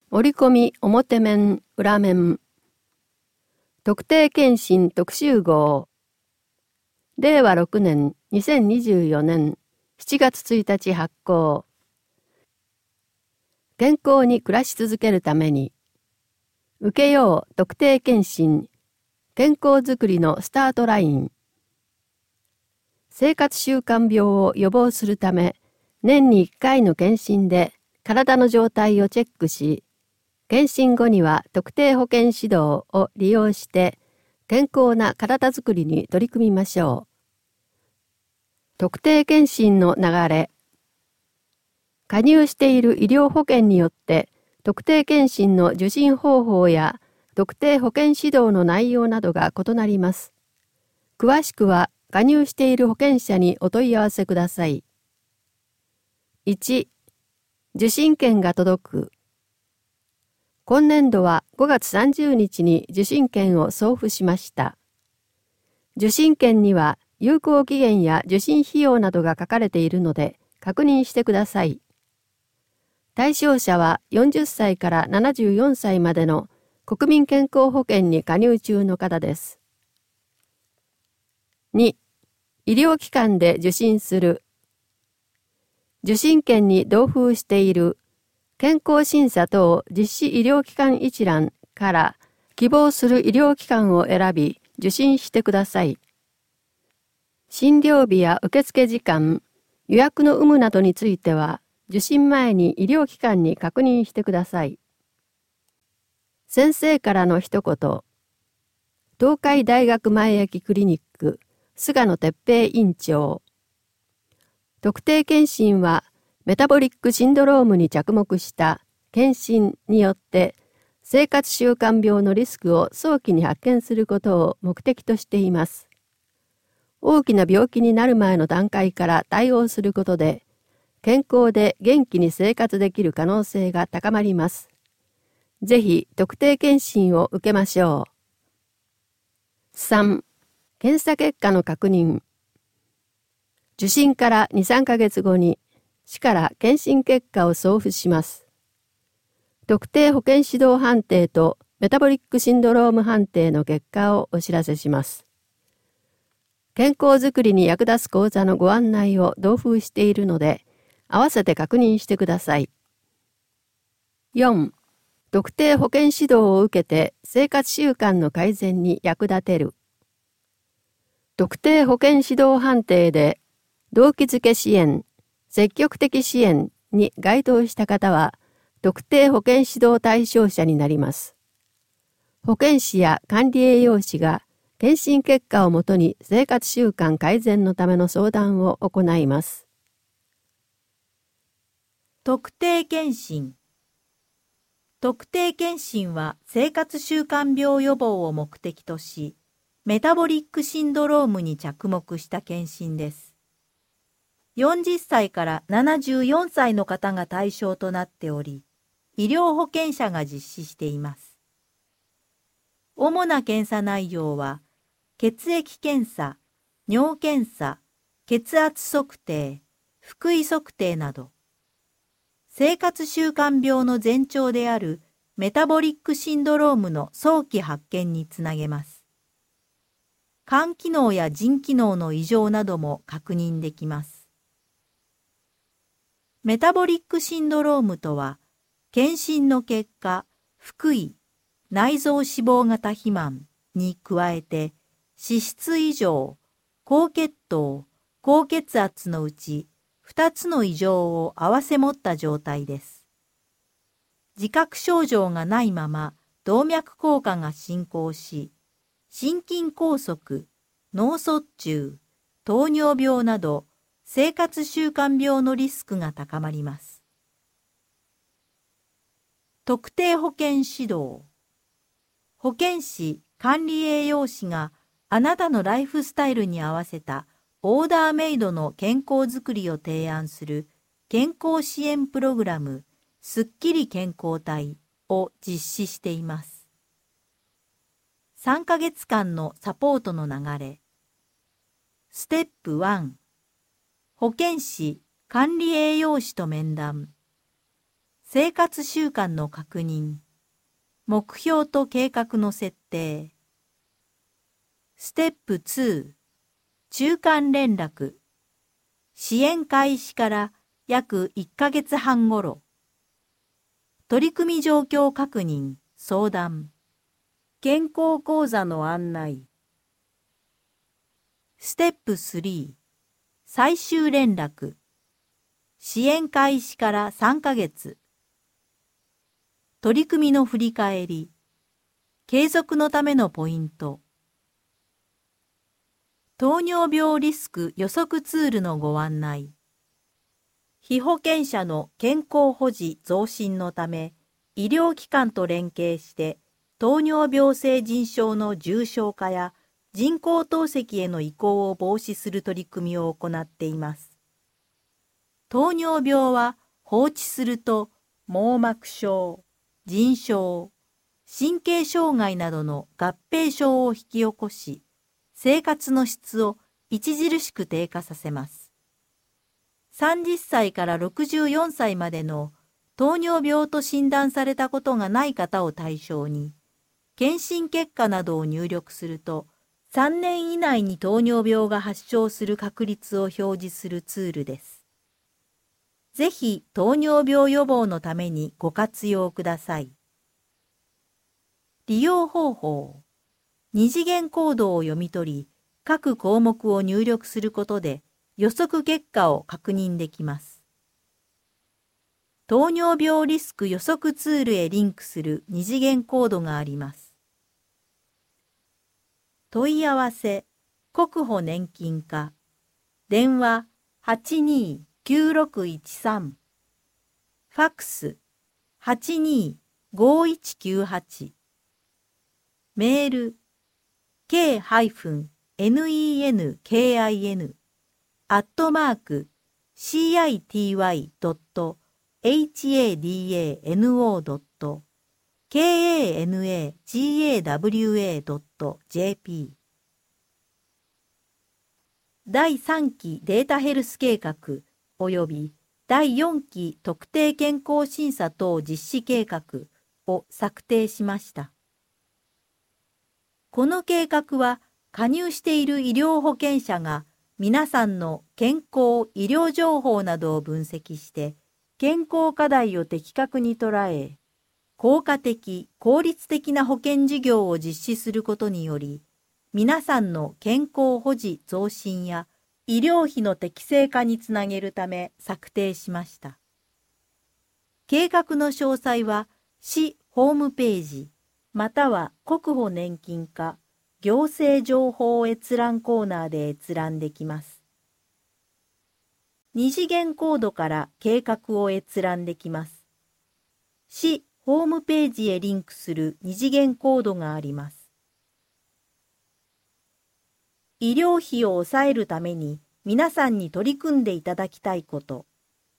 折り込み表面裏面特定健診特集号令和6年2024年7月1日発行。健康に暮らし続けるために受けよう特定健診健康づくりのスタートライン。生活習慣病を予防するため年に1回の検診で体の状態をチェックし、検診後には特定保健指導を利用して健康な体づくりに取り組みましょう。特定健診の流れ。加入している医療保険によって特定健診の受診方法や特定保健指導の内容などが異なります。詳しくは加入している保険者にお問い合わせください。1、受診券が届く。今年度は5月30日に受診券を送付しました。受診券には有効期限や受診費用などが書かれているので確認してください。対象者は40歳から74歳までの国民健康保険に加入中の方です。2、医療機関で受診する。受診券に同封している健康審査等実施医療機関一覧から希望する医療機関を選び受診してください。診療日や受付時間、予約の有無などについては受診前に医療機関に確認してください。先生からの一言。東海大学前駅クリニック菅野哲平院長。特定健診はメタボリックシンドロームに着目した検診によって生活習慣病のリスクを早期に発見することを目的としています。大きな病気になる前の段階から対応することで健康で元気に生活できる可能性が高まります。ぜひ特定健診を受けましょう。3、検査結果の確認。受診から2、3ヶ月後に市から検診結果を送付します。特定保健指導判定とメタボリックシンドローム判定の結果をお知らせします。健康づくりに役立つ講座のご案内を同封しているので、合わせて確認してください。4、特定保健指導を受けて生活習慣の改善に役立てる。特定保健指導判定で動機づけ支援、積極的支援に該当した方は、特定保健指導対象者になります。保健師や管理栄養士が、検診結果をもとに生活習慣改善のための相談を行います。 特定健診。特定健診は生活習慣病予防を目的とし、メタボリックシンドロームに着目した検診です。40歳から74歳の方が対象となっており、医療保険者が実施しています。主な検査内容は、血液検査、尿検査、血圧測定、腹囲測定など、生活習慣病の前兆であるメタボリックシンドロームの早期発見につなげます。肝機能や腎機能の異常なども確認できます。メタボリックシンドロームとは、検診の結果、腹囲、内臓脂肪型肥満に加えて、脂質異常、高血糖、高血圧のうち2つの異常を併せ持った状態です。自覚症状がないまま動脈硬化が進行し、心筋梗塞、脳卒中、糖尿病など生活習慣病のリスクが高まります。特定保健指導。保健師、管理栄養士があなたのライフスタイルに合わせたオーダーメイドの健康づくりを提案する健康支援プログラムすっきり健康体を実施しています。3ヶ月間のサポートの流れ。ステップ1、保健師、管理栄養士と面談。 生活習慣の確認、目標と計画の設定。ステップ2、中間連絡。支援開始から約1ヶ月半ごろ。取り組み状況確認、相談。健康講座の案内。ステップ3、最終連絡。支援開始から3ヶ月。取り組みの振り返り。継続のためのポイント。糖尿病リスク予測ツールのご案内。被保険者の健康保持増進のため、医療機関と連携して糖尿病性腎症の重症化や人工透析への移行を防止する取り組みを行っています。糖尿病は放置すると網膜症、腎症、神経障害などの合併症を引き起こし、生活の質を著しく低下させます。30歳から64歳までの糖尿病と診断されたことがない方を対象に、検診結果などを入力すると、3年以内に糖尿病が発症する確率を表示するツールです。ぜひ糖尿病予防のためにご活用ください。利用方法。二次元コードを読み取り、各項目を入力することで予測結果を確認できます。糖尿病リスク予測ツールへリンクする二次元コードがあります。問い合わせ、国保年金課、電話829613、ファックス825198、メール、k-city.hadano.kanagawa.jp 第3期データヘルス計画及び第4期特定健康審査等実施計画を策定しました。この計画は加入している医療保険者が皆さんの健康・医療情報などを分析して健康課題を的確に捉え、効果的・効率的な保険事業を実施することにより、皆さんの健康保持増進や医療費の適正化につなげるため策定しました。計画の詳細は市ホームページまたは国保年金課行政情報閲覧コーナーで閲覧できます。二次元コードから計画を閲覧できます。市ホームページへリンクする二次元コードがあります。医療費を抑えるために皆さんに取り組んでいただきたいこと。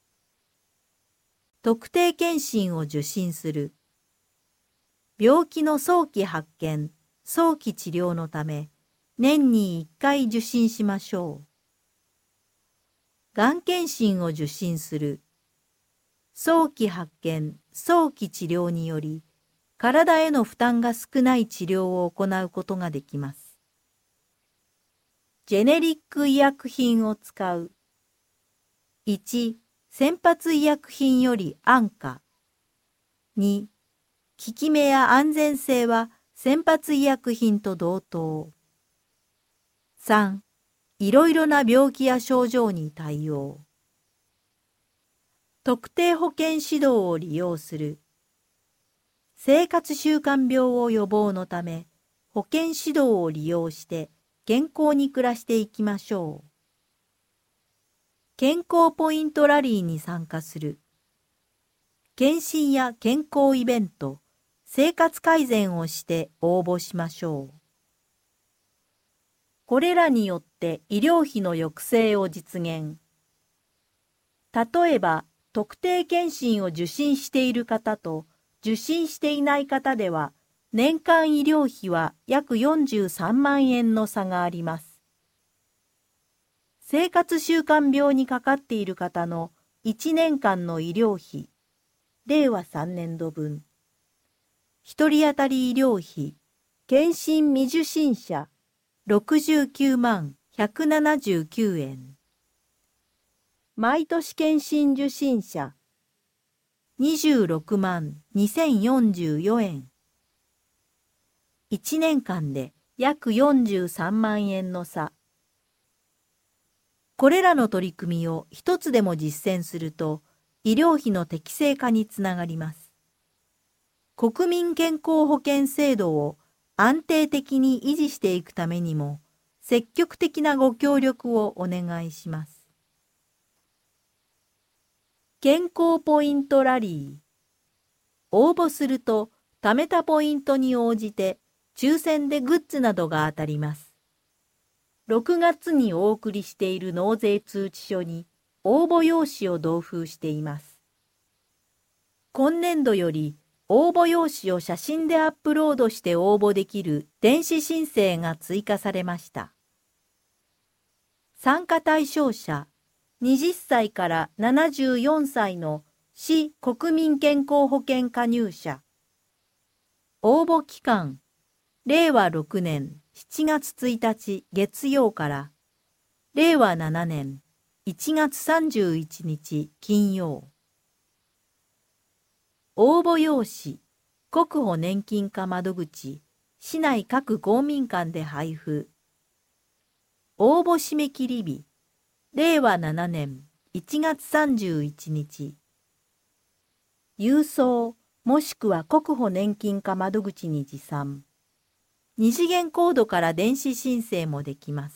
特定健診を受診する。病気の早期発見、早期治療のため、年に1回受診しましょう。がん検診を受診する。早期発見、早期治療により、体への負担が少ない治療を行うことができます。ジェネリック医薬品を使う。1、先発医薬品より安価。2、効き目や安全性は先発医薬品と同等。3、いろいろな病気や症状に対応。特定保険指導を利用する。生活習慣病を予防のため、保険指導を利用して健康に暮らしていきましょう。健康ポイントラリーに参加する。検診や健康イベント、生活改善をして応募しましょう。これらによって医療費の抑制を実現。例えば、特定健診を受診している方と受診していない方では、年間医療費は約43万円の差があります。生活習慣病にかかっている方の1年間の医療費、 令和3年度分。一人当たり医療費、検診未受診者、69万179円。毎年検診受診者、26万2044円。1年間で約43万円の差。これらの取り組みを一つでも実践すると、医療費の適正化につながります。国民健康保険制度を安定的に維持していくためにも、積極的なご協力をお願いします。健康ポイントラリー。応募すると、貯めたポイントに応じて、抽選でグッズなどが当たります。6月にお送りしている納税通知書に、応募用紙を同封しています。今年度より、応募用紙を写真でアップロードして応募できる電子申請が追加されました。参加対象者、20歳から74歳の市国民健康保険加入者。応募期間、令和6年7月1日月曜から令和7年1月31日金曜。応募用紙、国保年金課窓口、市内各公民館で配布。応募締め切り日、令和7年1月31日。郵送もしくは国保年金課窓口に持参。二次元コードから電子申請もできます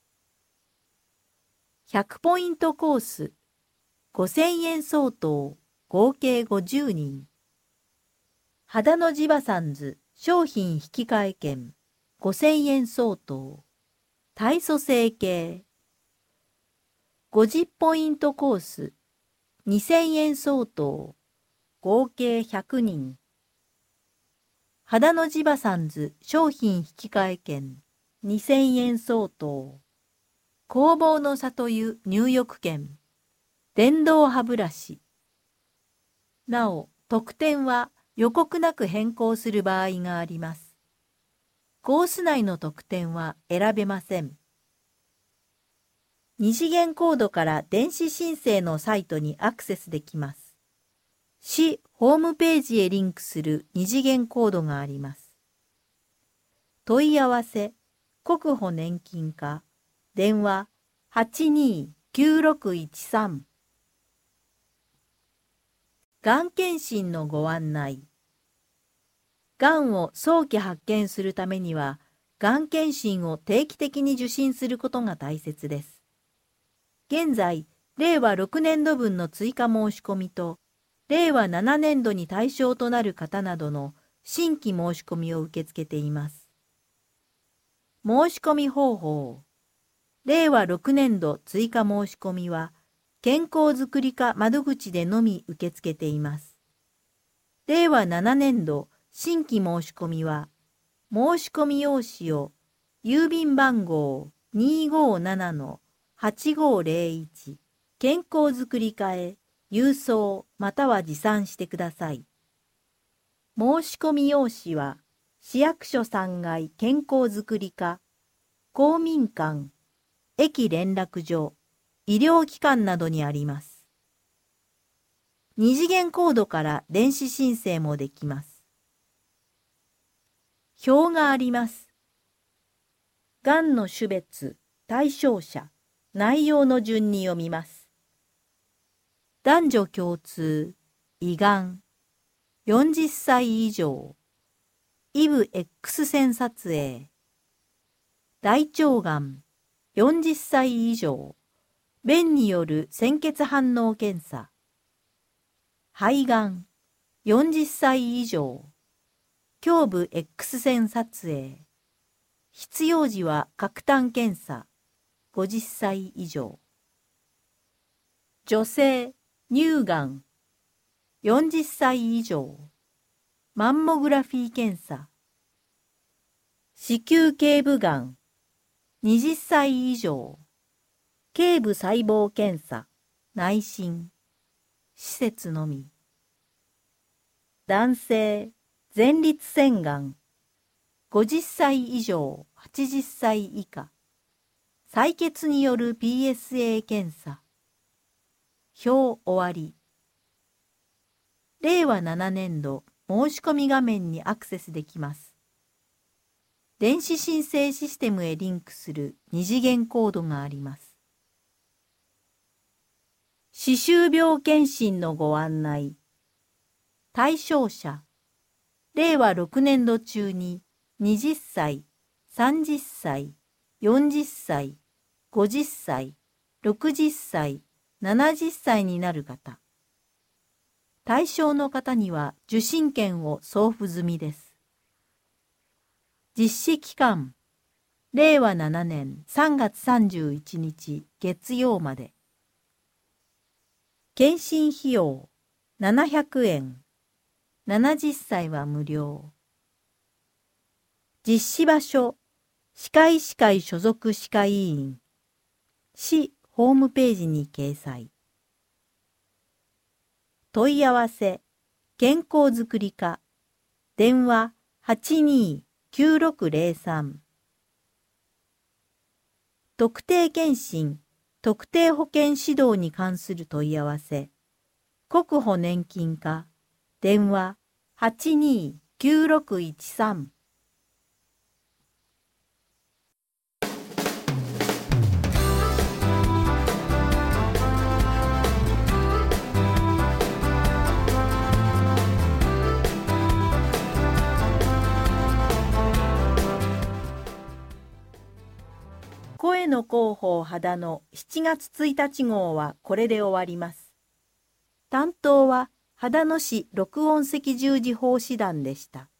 。100ポイントコース、5000円相当、合計50人。秦野地場サンズ商品引換券、5000円相当。体組成計。50ポイントコース、2000円相当、合計100人。秦野地場サンズ商品引換券、2000円相当。工房の里湯入浴券、電動歯ブラシ。なお、特典は予告なく変更する場合があります。コース内の特典は選べません。二次元コードから電子申請のサイトにアクセスできます。市ホームページへリンクする二次元コードがあります。問い合わせ、国保年金課、電話829613。がん検診のご案内。がんを早期発見するためには、がん検診を定期的に受診することが大切です。現在、令和6年度分の追加申し込みと、令和7年度に対象となる方などの新規申し込みを受け付けています。申し込み方法。令和6年度追加申し込みは、健康づくり課窓口でのみ受け付けています。令和7年度新規申し込みは、申し込み用紙を郵便番号 257-8501 健康づくり課へ郵送または持参してください。申し込み用紙は市役所3階健康づくり課、公民館、駅連絡所、医療機関などにあります。二次元コードから電子申請もできます。表があります。がんの種別、対象者、内容の順に読みます。男女共通、胃がん、40歳以上、イブ X 線撮影、大腸がん、40歳以上、便による鮮血反応検査、肺がん、40歳以上、胸部 X 線撮影、必要時は喀痰検査、50歳以上。女性、乳がん、40歳以上、マンモグラフィー検査、子宮頸部がん、20歳以上、頸部細胞検査、内診、施設のみ。 男性、前立腺がん、50歳以上、80歳以下、採血による PSA 検査。表終わり。令和7年度申し込み画面にアクセスできます。電子申請システムへリンクする二次元コードがあります。歯周病検診のご案内。対象者。令和6年度中に20歳、30歳、40歳、50歳、60歳、70歳になる方。対象の方には受診券を送付済みです。実施期間。令和7年3月31日月曜まで。検診費用700円。70歳は無料。実施場所、歯科医師会所属歯科医院。市ホームページに掲載。問い合わせ、健康づくり課。電話82-9603。特定健診、特定保険指導に関する問い合わせ。国保年金課。電話82-9613。声の広報肌の7月1日号はこれで終わります。担当は秦野市録音赤十字法師団でした。